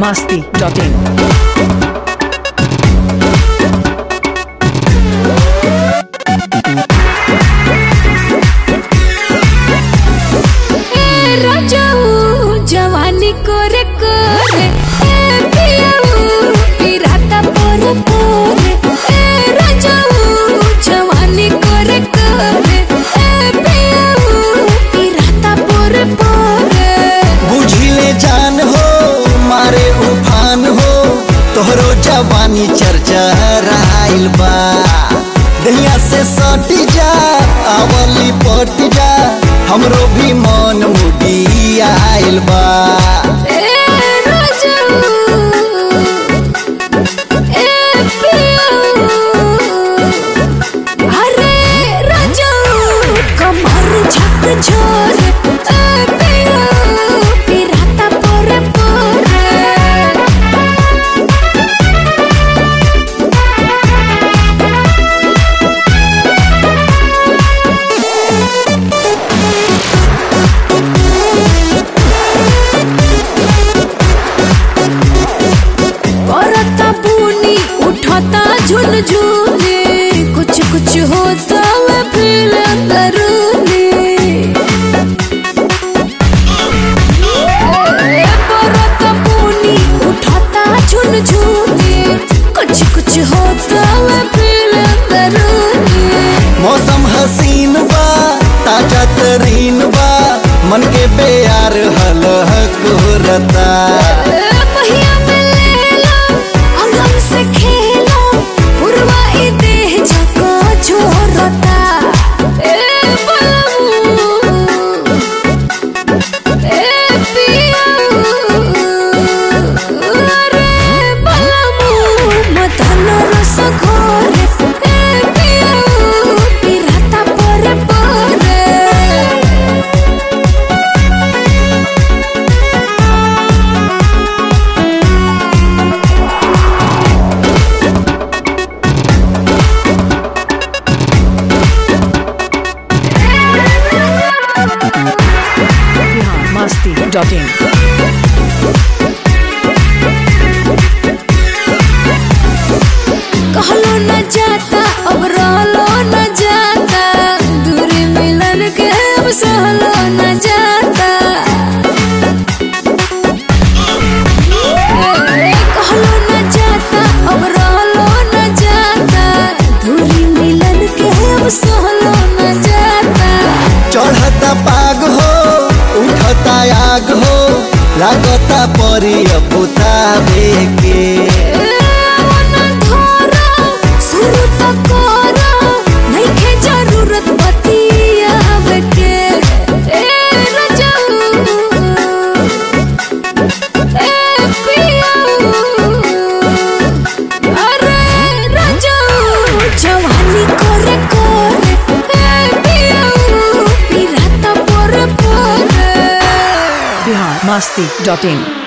biharmasti.in जवानी कोरे कोरे पिराता पोरे पोरे जवानी कोरे कोरे पिराता पोरे पोरे बुझिले जान हो मारे उफान हो तोहरो जवानी चर्चा राइल बा दहिया से सटी जा आवली पट जा हमरो भी मन मुडी आइल बा झुनझुने कुछ कुछ होता है फील अंदरूनी बरतबूनी उठाता झुनझुने कुछ कुछ होता है फील अंदरूनी मौसम हसीन बा ताजा तरीन बा मन के प्यार हलहक रता पहिया में लेला अंगम से खेला छोरता biharmasti.in कहलो न जाता अब रहलो न जाता दूरी मिलन के अब सहलो न जाता कहलो न जाता अब रहलो न जाता दूरी मिलन के अब सहलो न जाता चढ़ता पाग हो उठता आग हो लागता परी अबुता बेके जरूरत बतियावे के जवानी कोरे कोरे पिराता पोरे पोरे biharmasti.in